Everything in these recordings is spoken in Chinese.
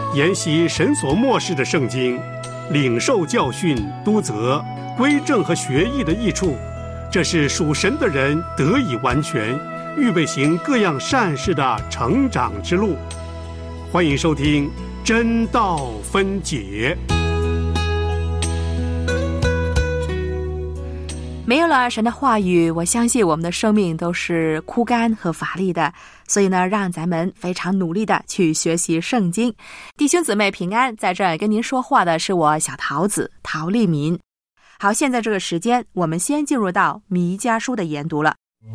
研习神所默示的圣经，领受教训、督责、归正和学义的益处，这是属神的人得以完全，预备行各样善事的成长之路。欢迎收听真道分解。 没有了神的话语，我相信我们的生命都是枯干和乏力的，所以呢，让咱们非常努力的去学习圣经。弟兄姊妹平安，在这儿跟您说话的是我小桃子陶丽民。好，现在这个时间，我们先进入到弥迦书的研读了。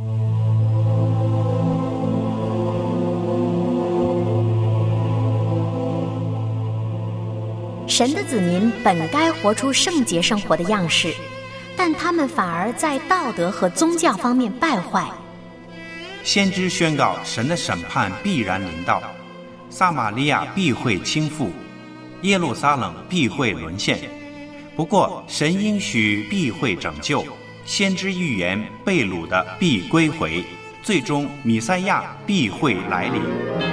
神的子民本该活出圣洁生活的样式，但他们反而在道德和宗教方面败坏。 先知宣告神的审判必然临到，撒玛利亚必会倾覆，耶路撒冷必会沦陷。不过神应许必会拯救，先知预言被掳的必归回，最终弥赛亚必会来临。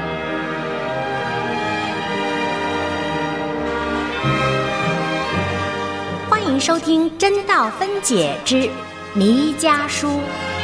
欢迎收听真道分解之弥迦书。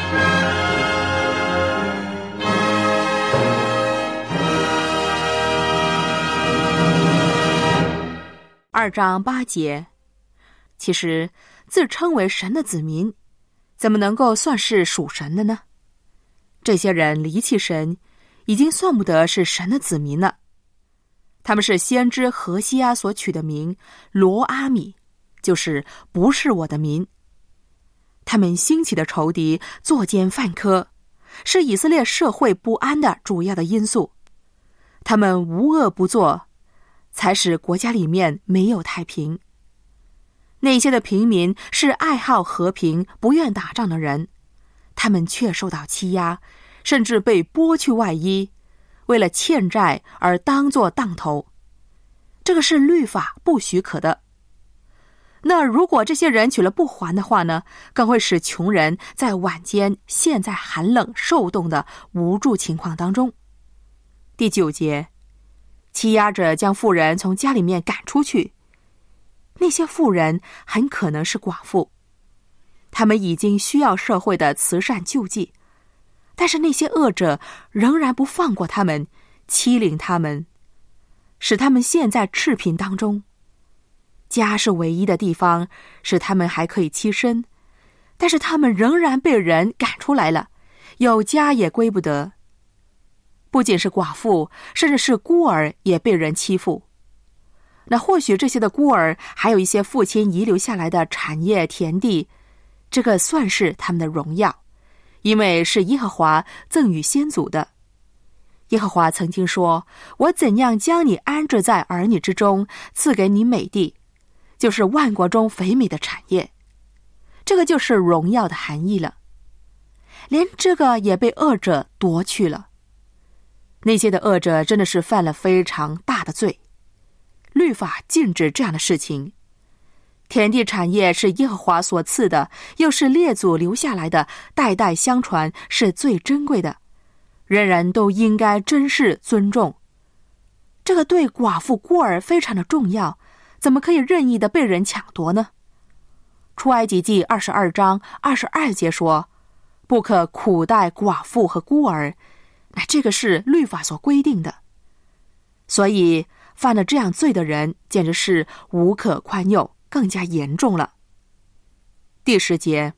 2章8节，其实自称为神的子民，怎么能够算是属神的呢？这些人离弃神，已经算不得是神的子民了。他们是先知何西阿所取的名罗阿米，就是不是我的民。他们兴起的仇敌作奸犯科，是以色列社会不安的主要的因素。他们无恶不作，才使国家里面没有太平。那些的平民是爱好和平、不愿打仗的人，他们却受到欺压，甚至被剥去外衣，为了欠债而当作当头。这个是律法不许可的。那如果这些人取了不还的话呢，更会使穷人在晚间陷在寒冷受冻的无助情况当中。第9节，欺压者将妇人从家里面赶出去。那些妇人很可能是寡妇，他们已经需要社会的慈善救济，但是那些恶者仍然不放过他们，欺凌他们，使他们陷在赤贫当中。家是唯一的地方，使他们还可以栖身，但是他们仍然被人赶出来了，有家也归不得。不仅是寡妇，甚至是孤儿也被人欺负。那或许这些的孤儿还有一些父亲遗留下来的产业田地，这个算是他们的荣耀，因为是耶和华赠与先祖的。耶和华曾经说，我怎样将你安置在儿女之中，赐给你美地，就是万国中肥美的产业。这个就是荣耀的含义了。连这个也被恶者夺去了。那些的恶者真的是犯了非常大的罪，律法禁止这样的事情。田地产业是耶和华所赐的，又是列祖留下来的，代代相传，是最珍贵的，人人都应该珍视尊重。这个对寡妇孤儿非常的重要，怎么可以任意的被人抢夺呢？出埃及记22章22节说，不可苦待寡妇和孤儿，那这个是律法所规定的。所以犯了这样罪的人简直是无可宽宥，更加严重了。第10节，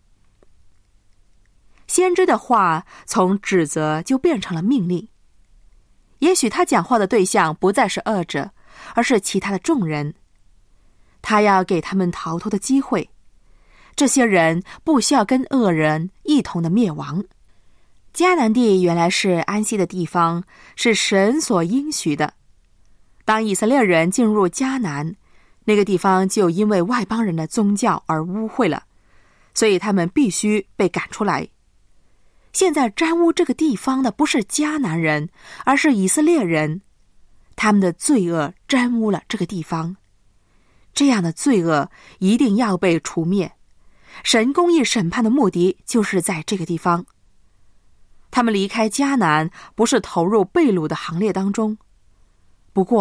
先知的话从指责就变成了命令。也许他讲话的对象不再是恶者，而是其他的众人。他要给他们逃脱的机会，这些人不需要跟恶人一同的灭亡。迦南地原来是安息的地方，是神所应许的。当以色列人进入迦南，那个地方就因为外邦人的宗教而污秽了，所以他们必须被赶出来。现在沾污这个地方的不是迦南人，而是以色列人，他们的罪恶沾污了这个地方。这样的罪恶一定要被除灭，神公义审判的目的就是在这个地方。他们离开迦南，不是投入被掳的行列当中，不过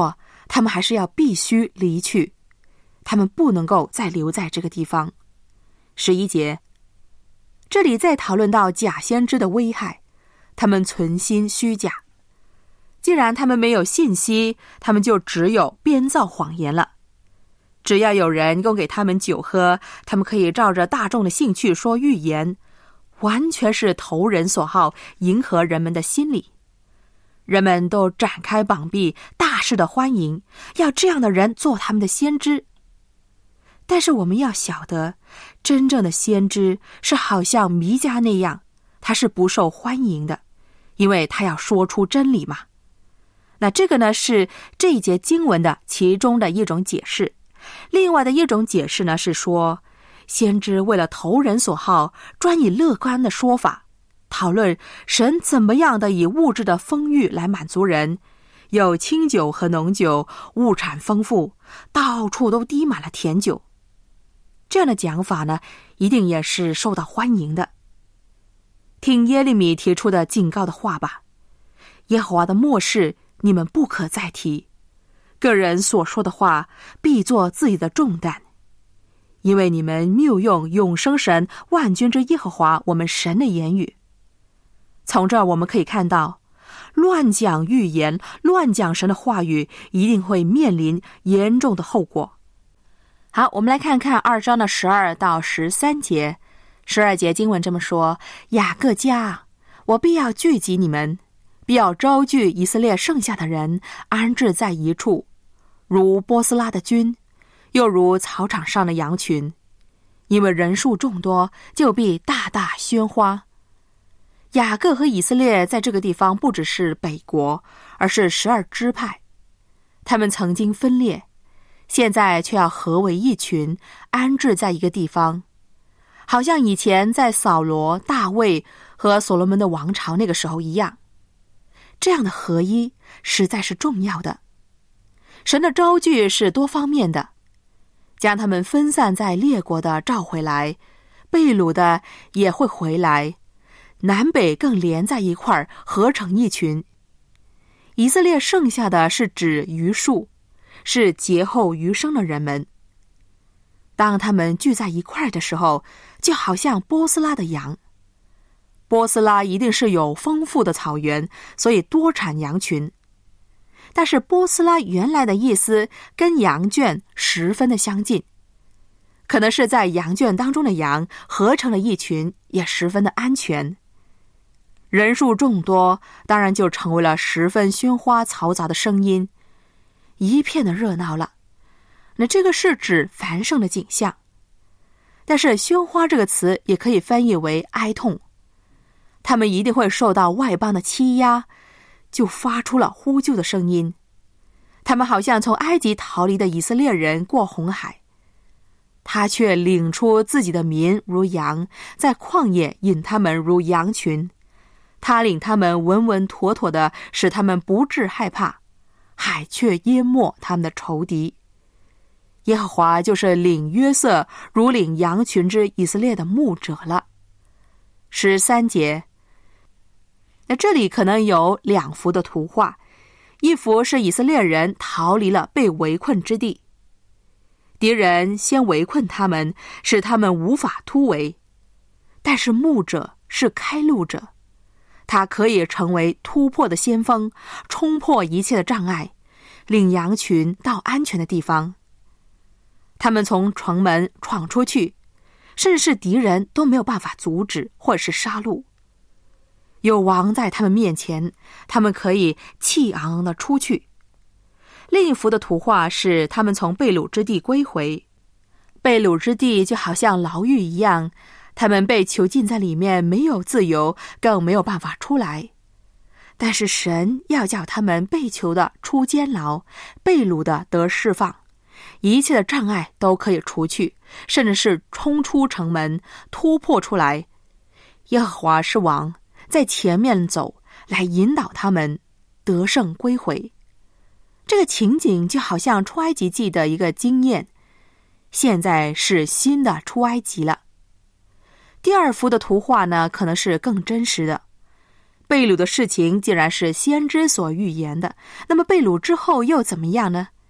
他们还是要必须离去，他们不能够再留在这个地方。11节，这里在讨论到假先知的危害，他们存心虚假。既然他们没有信息，他们就只有编造谎言了。只要有人供给他们酒喝，他们可以照着大众的兴趣说预言，完全是投人所好，迎合人们的心理。人们都展开膀臂，大肆的欢迎，要这样的人做他们的先知。但是我们要晓得，真正的先知是好像弥迦那样，他是不受欢迎的，因为他要说出真理嘛。那这个呢，是这一节经文的其中的一种解释。另外的一种解释呢，是说先知为了投人所好，专以乐观的说法讨论神怎么样的以物质的丰裕来满足人，有清酒和浓酒，物产丰富，到处都滴满了甜酒。这样的讲法呢，一定也是受到欢迎的。听耶利米提出的警告的话吧，耶和华的末世你们不可再提，个人所说的话必作自己的重担，因为你们谬用永生神万军之耶和华我们神的言语。从这儿我们可以看到，乱讲预言、乱讲神的话语一定会面临严重的后果。好，我们来看看2章的12到13节。12节经文这么说：雅各家，我必要聚集你们，必要招聚以色列剩下的人，安置在一处，如波斯拉的军，又如草场上的羊群。因为人数众多，就必大大喧哗。雅各和以色列在这个地方不只是北国，而是12支派。他们曾经分裂，现在却要合为一群，安置在一个地方，好像以前在扫罗、大卫和所罗门的王朝那个时候一样。这样的合一实在是重要的。神的招聚是多方面的，将他们分散在列国的召回来，被掳的也会回来，南北更连在一块儿，合成一群。以色列剩下的是指余数，是劫后余生的人们。当他们聚在一块儿的时候，就好像波斯拉的羊。波斯拉一定是有丰富的草原，所以多产羊群。但是波斯拉原来的意思跟羊圈十分的相近，可能是在羊圈当中的羊合成了一群，也十分的安全。人数众多，当然就成为了十分喧哗嘈杂的声音，一片的热闹了。那这个是指繁盛的景象，但是喧哗这个词也可以翻译为哀痛。他们一定会受到外邦的欺压，就发出了呼救的声音。他们好像从埃及逃离的以色列人过红海，他却领出自己的民如羊，在旷野引他们如羊群。他领他们稳稳妥妥的，使他们不致害怕，海却淹没他们的仇敌。耶和华就是领约瑟如领羊群之以色列的牧者了。13节，那这里可能有2幅的图画，一幅是以色列人逃离了被围困之地，敌人先围困他们，使他们无法突围，但是牧者是开路者，他可以成为突破的先锋，冲破一切的障碍，领羊群到安全的地方。他们从城门闯出去，甚至是敌人都没有办法阻止或者是杀戮。有王在他们面前，他们可以气昂昂地出去。另一幅的图画是他们从被掳之地归回，被掳之地就好像牢狱一样，他们被囚禁在里面，没有自由，更没有办法出来。但是神要叫他们被囚的出监牢，被掳的得释放，一切的障碍都可以除去，甚至是冲出城门，突破出来。耶和华是王，在前面走，来引导他们得胜归回。这个情景就好像出埃及记的一个经验，现在是新的出埃及了。第2幅的图画呢，可能是更真实的。被掳的事情既然是先知所预言的，那么被掳之后又怎么样呢？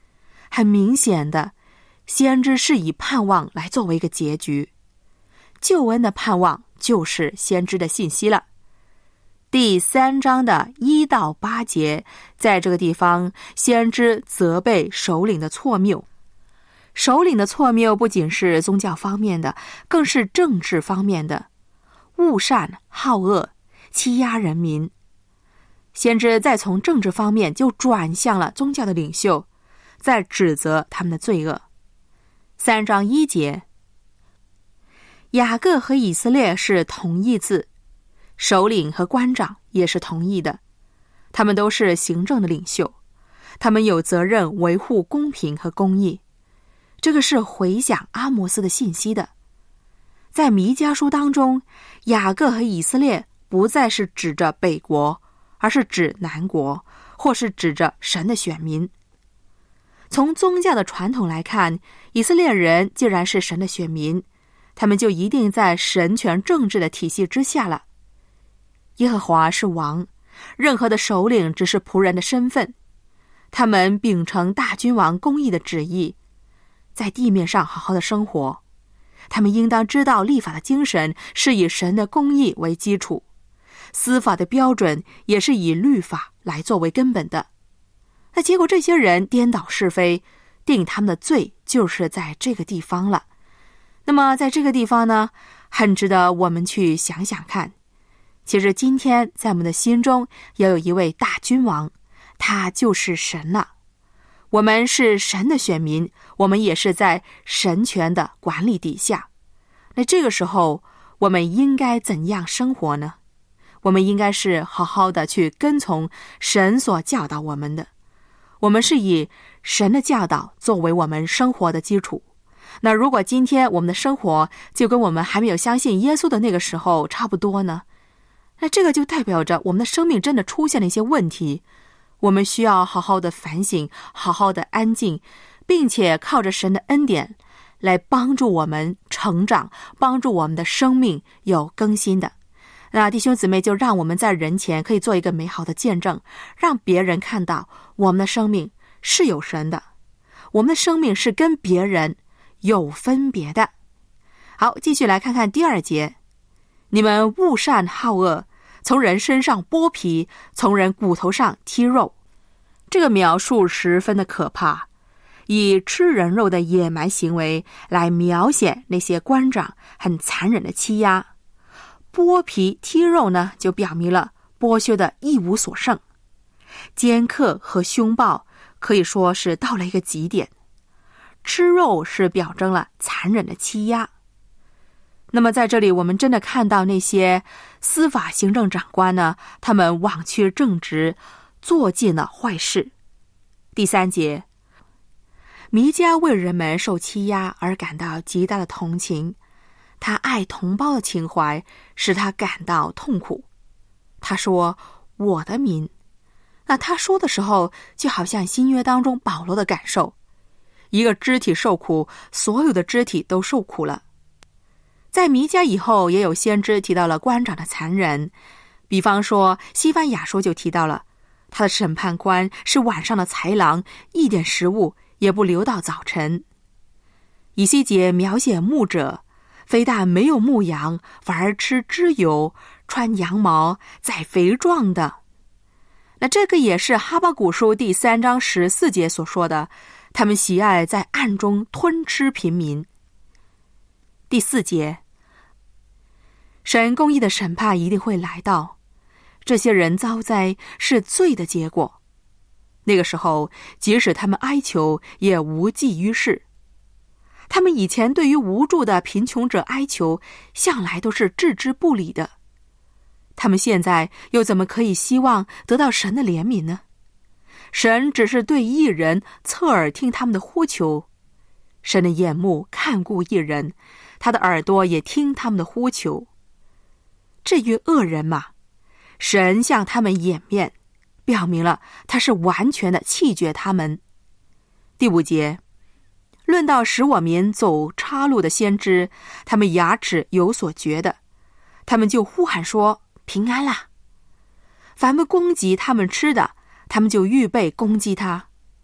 很明显的，先知是以盼望来作为一个结局。救恩的盼望就是先知的信息了。第3章的1到8节，在这个地方，先知责备首领的错谬。首领的错谬不仅是宗教方面的，更是政治方面的，恶善好恶，欺压人民。先知再从政治方面就转向了宗教的领袖，在指责他们的罪恶。3章1节，雅各和以色列是同义字，首领和官长也是同义的，他们都是行政的领袖，他们有责任维护公平和公义。这个是回想阿摩斯的信息的。在弥迦书当中，雅各和以色列不再是指着北国，而是指南国，或是指着神的选民。从宗教的传统来看，以色列人既然是神的选民，他们就一定在神权政治的体系之下了。耶和华是王，任何的首领只是仆人的身份，他们秉承大君王公义的旨意，在地面上好好的生活。他们应当知道立法的精神是以神的公义为基础，司法的标准也是以律法来作为根本的。那结果这些人颠倒是非，定他们的罪就是在这个地方了。那么在这个地方呢，很值得我们去想想看。其实今天在我们的心中也有一位大君王，他就是神了。我们是神的选民，我们也是在神权的管理底下。那这个时候我们应该怎样生活呢？我们应该是好好的去跟从神所教导我们的。我们是以神的教导作为我们生活的基础。那如果今天我们的生活就跟我们还没有相信耶稣的那个时候差不多呢，那这个就代表着我们的生命真的出现了一些问题。我们需要好好的反省，好好的安静，并且靠着神的恩典来帮助我们成长，帮助我们的生命有更新的。那弟兄姊妹，就让我们在人前可以做一个美好的见证，让别人看到我们的生命是有神的，我们的生命是跟别人有分别的。好，继续来看看第2节，你们恶善好恶，从人身上剥皮，从人骨头上剔肉。这个描述十分的可怕，以吃人肉的野蛮行为来描写那些官长很残忍的欺压。剥皮剔肉呢，就表明了剥削的一无所剩。尖刻和凶暴可以说是到了一个极点。吃肉是表征了残忍的欺压。那么在这里我们真的看到那些司法行政长官呢，他们枉缺正直，做尽了坏事。第3节，弥迦为人们受欺压而感到极大的同情，他爱同胞的情怀使他感到痛苦。他说我的民，那他说的时候就好像新约当中保罗的感受，一个肢体受苦，所有的肢体都受苦了。在弥迦以后也有先知提到了官长的残忍，比方说西番雅书就提到了他的审判官是晚上的豺狼，一点食物也不留到早晨。以西结描写牧者，非但没有牧羊，反而吃脂油，穿羊毛，宰肥壮的。那这个也是哈巴谷书第3章14节所说的，他们喜爱在暗中吞吃平民。第4节，神公义的审判一定会来到，这些人遭灾是罪的结果。那个时候即使他们哀求也无济于事，他们以前对于无助的贫穷者哀求向来都是置之不理的，他们现在又怎么可以希望得到神的怜悯呢？神只是对义人侧耳听他们的呼求，神的眼目看顾义人，他的耳朵也听他们的呼求。至于恶人嘛，神向他们掩面，表明了他是完全的弃绝他们。第5节，论到使我民走岔路的先知，他们牙齿有所觉的，他们就呼喊说平安啦。凡不攻击他们吃的，他们就预备攻击他。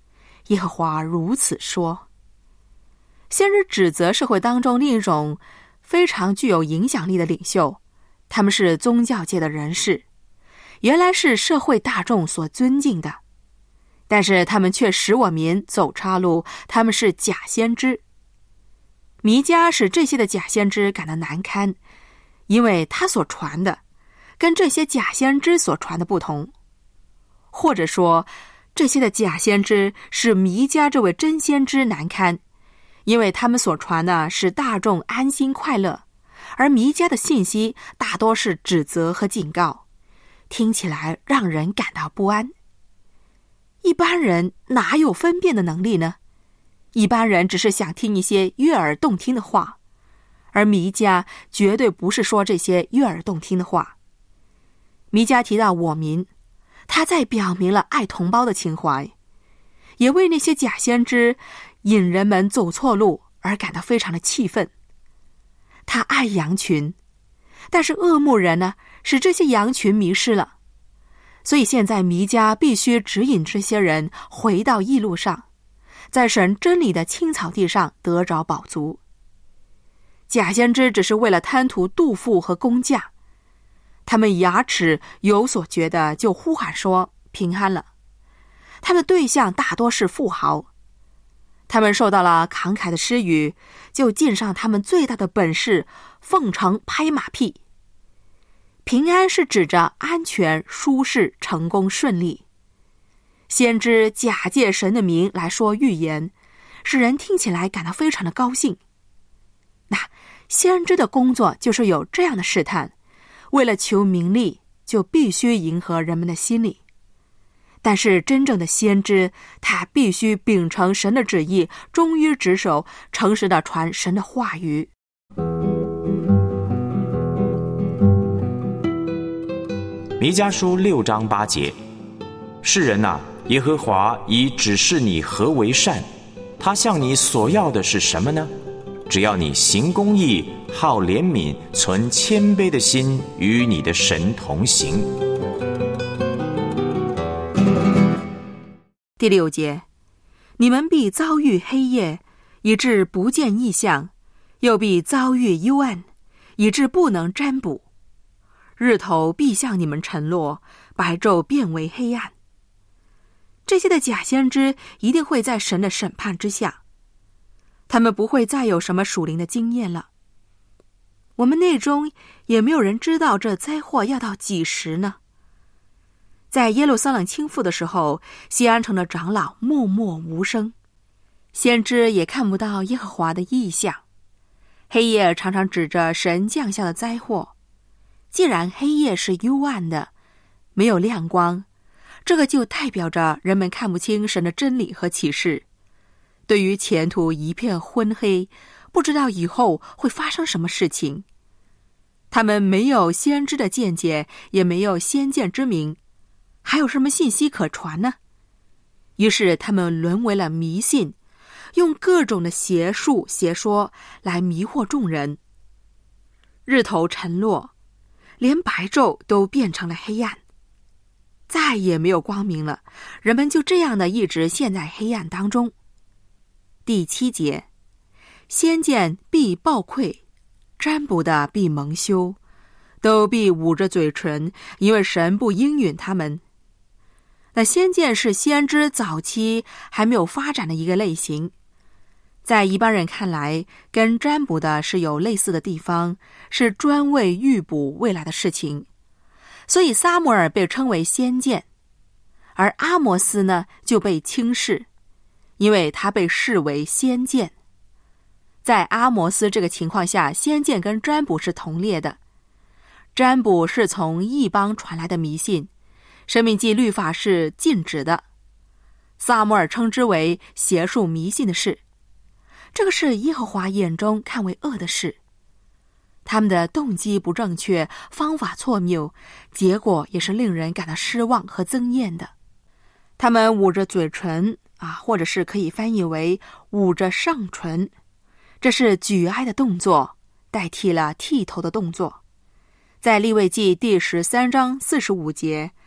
耶和华如此说。先知指责社会当中另一种非常具有影响力的领袖，他们是宗教界的人士，原来是社会大众所尊敬的，但是他们却使我民走岔路，他们是假先知。弥迦使这些的假先知感到难堪，因为他所传的跟这些假先知所传的不同，或者说这些的假先知使弥迦这位真先知难堪，因为他们所传的使大众安心快乐，而弥迦的信息大多是指责和警告，听起来让人感到不安。一般人哪有分辨的能力呢？一般人只是想听一些悦耳动听的话，而弥迦绝对不是说这些悦耳动听的话。弥迦提到我民，他在表明了爱同胞的情怀，也为那些假先知引人们走错路而感到非常的气愤。他爱羊群，但是恶牧人呢，使这些羊群迷失了，所以现在弥迦必须指引这些人回到义路上，在神真理的青草地上得着饱足。假先知只是为了贪图肚腹和工价，他们牙齿有所觉得就呼喊说平安了。他们对象大多是富豪，他们受到了慷慨的施予，就尽上他们最大的本事，奉承拍马屁。平安是指着安全、舒适、成功、顺利。先知假借神的名来说预言，使人听起来感到非常的高兴。那先知的工作就是有这样的试探，为了求名利，就必须迎合人们的心理。但是真正的先知，他必须秉承神的旨意，忠于职守，诚实地传神的话语。 弥迦书6章8节，世人啊，耶和华已指示你何为善，他向你所要的是什么呢？只要你行公义，好怜悯，存谦卑的心，与你的神同行。 第6节，你们必遭遇黑夜，以致不见异象，又必遭遇幽暗，以致不能占卜。日头必向你们沉落，白昼变为黑暗。这些的假先知一定会在神的审判之下，他们不会再有什么属灵的经验了。我们内中也没有人知道这灾祸要到几时呢？在耶路撒冷倾覆的时候，西安城的长老默默无声，先知也看不到耶和华的异象。黑夜常常指着神降下的灾祸，既然黑夜是幽暗的，没有亮光，这个就代表着人们看不清神的真理和启示，对于前途一片昏黑，不知道以后会发生什么事情。他们没有先知的见解，也没有先见之明，还有什么信息可传呢？于是他们沦为了迷信，用各种的邪术邪说来迷惑众人。日头沉落，连白昼都变成了黑暗，再也没有光明了，人们就这样的一直陷在黑暗当中。第7节，先见必暴愧，占卜的必蒙羞，都必捂着嘴唇，因为神不应允他们。那先见是先知早期还没有发展的一个类型，在一般人看来，跟占卜的是有类似的地方，是专为预卜未来的事情。所以撒母耳被称为先见，而阿摩斯呢就被轻视，因为他被视为先见。在阿摩斯这个情况下，先见跟占卜是同列的。占卜是从异邦传来的迷信，申命记律法是禁止的，撒母耳称之为邪术迷信的事。这个是耶和华眼中看为恶的事，他们的动机不正确，方法错谬，结果也是令人感到失望和憎厌的。他们捂着嘴唇或者是可以翻译为捂着上唇，这是举哀的动作，代替了剃头的动作。在利未记第13章45节，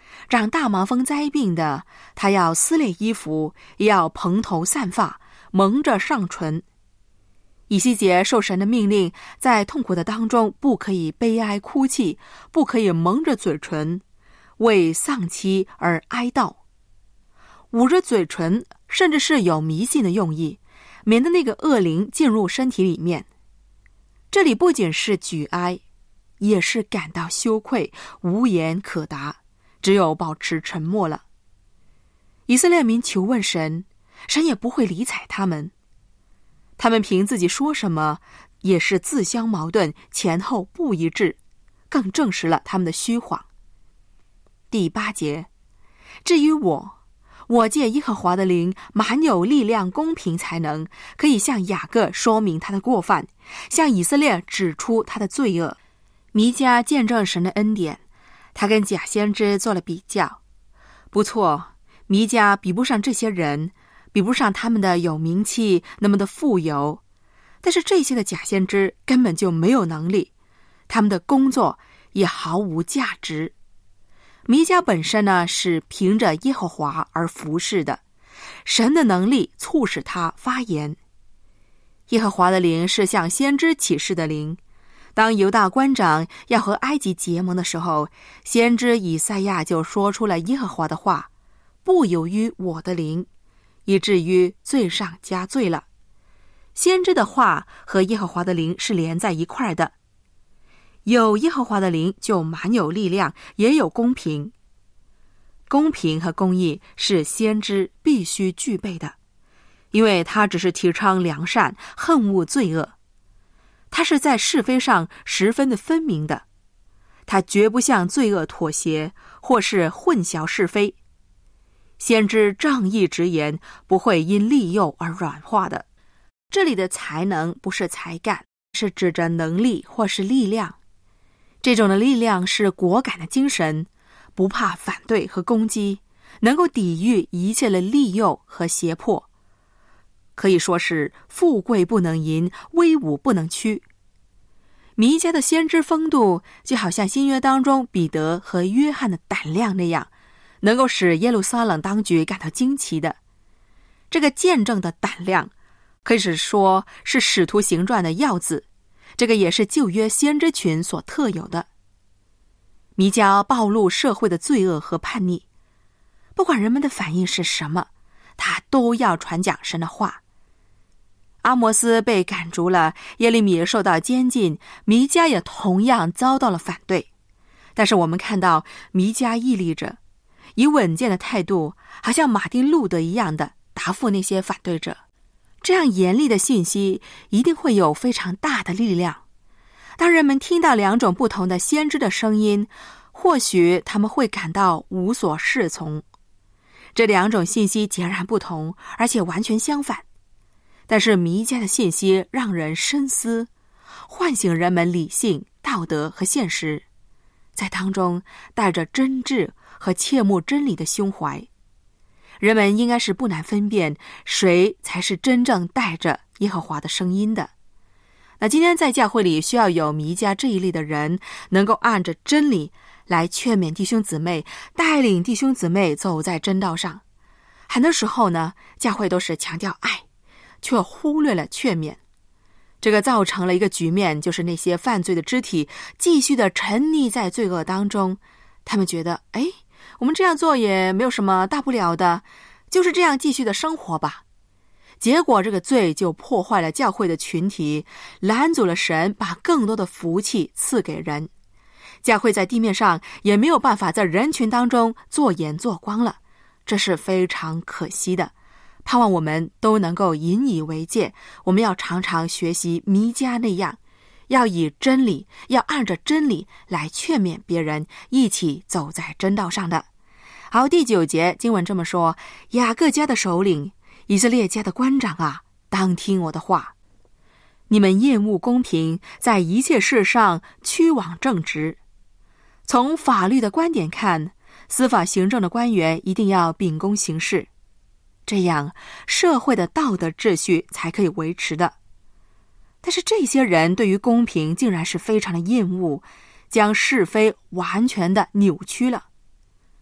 长大麻风灾病的，他要撕裂衣服，也要蓬头散发，蒙着上唇。以西结受神的命令，在痛苦的当中不可以悲哀哭泣，不可以蒙着嘴唇，为丧妻而哀悼。捂着嘴唇，甚至是有迷信的用意，免得那个恶灵进入身体里面。这里不仅是举哀，也是感到羞愧，无言可答，只有保持沉默了。以色列民求问神，神也不会理睬他们。他们凭自己说什么，也是自相矛盾，前后不一致，更证实了他们的虚谎。第8节，至于我借耶和华的灵，满有力量、公平才能，可以向雅各说明他的过犯，向以色列指出他的罪恶。弥迦见证神的恩典，他跟假先知做了比较。不错，弥迦比不上这些人，比不上他们的有名气，那么的富有，但是这些的假先知根本就没有能力，他们的工作也毫无价值。弥迦本身呢，是凭着耶和华而服侍的，神的能力促使他发言。耶和华的灵是向先知启示的灵。当犹大官长要和埃及结盟的时候，先知以赛亚就说出了耶和华的话，不有于我的灵，以至于罪上加罪了。先知的话和耶和华的灵是连在一块的，有耶和华的灵就满有力量，也有公平。公平和公义是先知必须具备的，因为他只是提倡良善，恨恶罪恶。他是在是非上十分的分明的，他绝不向罪恶妥协，或是混淆是非。先知仗义直言，不会因利诱而软化的。这里的才能不是才干，是指着能力或是力量。这种的力量是果敢的精神，不怕反对和攻击，能够抵御一切的利诱和胁迫。可以说是富贵不能淫，威武不能屈。弥迦的先知风度，就好像新约当中彼得和约翰的胆量那样，能够使耶路撒冷当局感到惊奇的。这个见证的胆量，可以说是使徒行传的要旨，这个也是旧约先知群所特有的。弥迦暴露社会的罪恶和叛逆，不管人们的反应是什么，他都要传讲神的话。阿摩斯被赶逐了，耶利米受到监禁，弥迦也同样遭到了反对。但是我们看到弥迦屹立着，以稳健的态度，好像马丁路德一样的答复那些反对者。这样严厉的信息一定会有非常大的力量。当人们听到两种不同的先知的声音，或许他们会感到无所适从。这两种信息截然不同，而且完全相反。但是弥迦的信息让人深思，唤醒人们理性、道德和现实，在当中带着真挚和切慕真理的胸怀。人们应该是不难分辨谁才是真正带着耶和华的声音的。那今天在教会里需要有弥迦这一类的人，能够按着真理来劝勉弟兄姊妹，带领弟兄姊妹走在真道上。很多时候呢，教会都是强调爱，却忽略了劝勉。这个造成了一个局面，就是那些犯罪的肢体继续的沉溺在罪恶当中。他们觉得，我们这样做也没有什么大不了的，就是这样继续的生活吧。结果这个罪就破坏了教会的群体，拦阻了神把更多的福气赐给人。教会在地面上也没有办法在人群当中做盐做光了，这是非常可惜的。盼望我们都能够引以为戒，我们要常常学习弥迦那样，要以真理，要按着真理来劝勉别人，一起走在真道上的。好，第9节经文这么说：雅各家的首领，以色列家的官长啊，当听我的话。你们厌恶公平，在一切事上屈枉正直。从法律的观点看，司法行政的官员一定要秉公行事，这样社会的道德秩序才可以维持的。但是这些人对于公平竟然是非常的厌恶，将是非完全的扭曲了。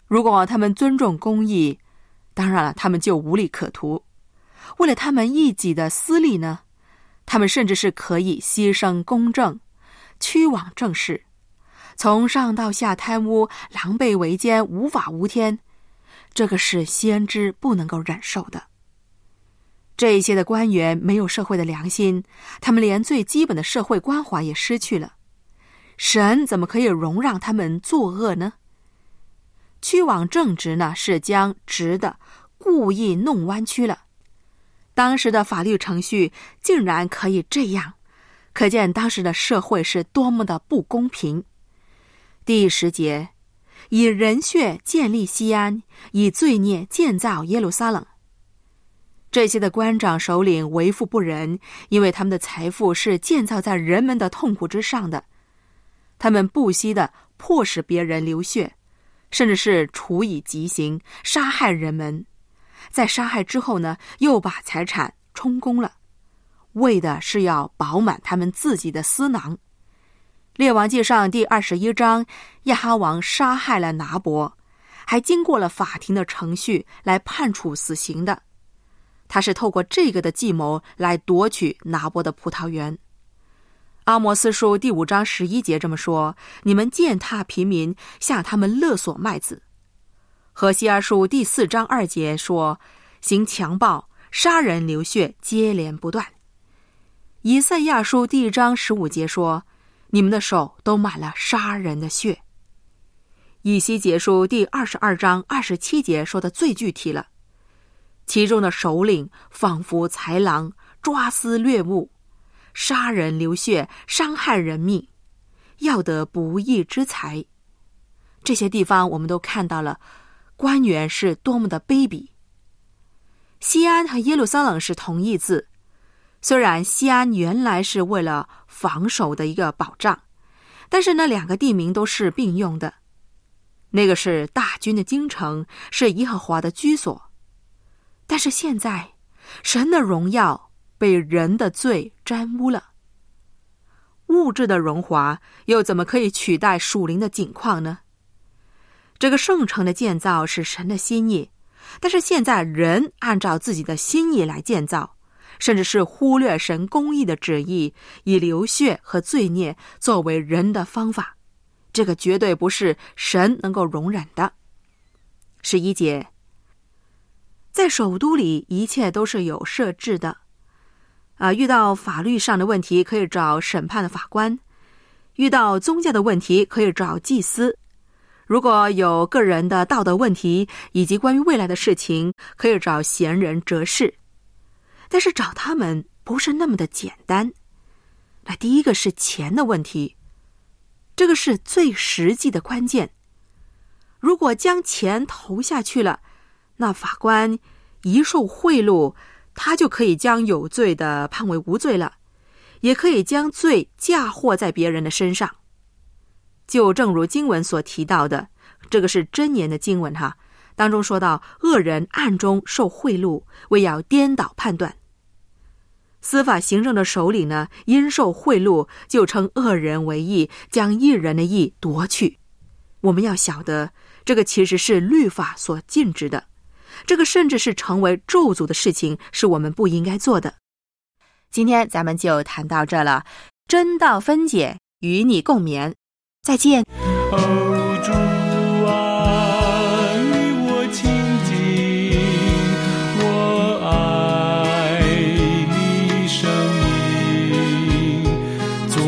如果他们尊重公义，当然了，他们就无利可图。为了他们一己的私利呢，他们甚至是可以牺牲公正，屈枉正事，从上到下贪污，狼狈为奸，无法无天，这个是先知不能够忍受的。这一些的官员没有社会的良心，他们连最基本的社会关怀也失去了。神怎么可以容让他们作恶呢？屈枉正直呢，是将直的故意弄弯曲了。当时的法律程序竟然可以这样，可见当时的社会是多么的不公平。第10节，以人血建立西安，以罪孽建造耶路撒冷。这些的官长首领为富不仁，因为他们的财富是建造在人们的痛苦之上的。他们不惜的迫使别人流血，甚至是处以极刑，杀害人们。在杀害之后呢，又把财产充公了，为的是要饱满他们自己的私囊。列王记上第21章，亚哈王杀害了拿伯，还经过了法庭的程序来判处死刑的。他是透过这个的计谋来夺取拿伯的葡萄园。阿摩斯书第5章11节这么说：你们践踏平民，向他们勒索麦子。何西阿书第4章2节说：行强暴、杀人流血，接连不断。以赛亚书第1章15节说：你们的手都满了杀人的血。以西结书第22章27节说的最具体了，其中的首领仿佛豺狼，抓撕掠物，杀人流血，伤害人命，要得不义之财。这些地方我们都看到了官员是多么的卑鄙。西安和耶路撒冷是同义字，虽然西安原来是为了防守的一个保障，但是那2个地名都是并用的。那个是大军的京城，是耶和华的居所。但是现在神的荣耀被人的罪沾污了，物质的荣华又怎么可以取代属灵的景况呢？这个圣城的建造是神的心意，但是现在人按照自己的心意来建造，甚至是忽略神公义的旨意，以流血和罪孽作为人的方法，这个绝对不是神能够容忍的。11节，在首都里一切都是有设置的，遇到法律上的问题可以找审判的法官，遇到宗教的问题可以找祭司，如果有个人的道德问题以及关于未来的事情，可以找贤人哲士。但是找他们不是那么的简单。那第一个是钱的问题，这个是最实际的关键。如果将钱投下去了，那法官一受贿赂，他就可以将有罪的判为无罪了，也可以将罪嫁祸在别人的身上。就正如经文所提到的，这个是箴言的经文当中说到，恶人暗中受贿赂，为要颠倒判断。司法行政的首领呢，因受贿赂，就称恶人为义，将义人的义夺去。我们要晓得，这个其实是律法所禁止的，这个甚至是成为咒诅的事情，是我们不应该做的。今天咱们就谈到这了，真道分解，与你共勉，再见。 主啊，与我亲近，我爱你声音，做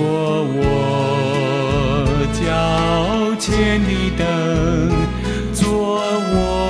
我脚前的灯，做我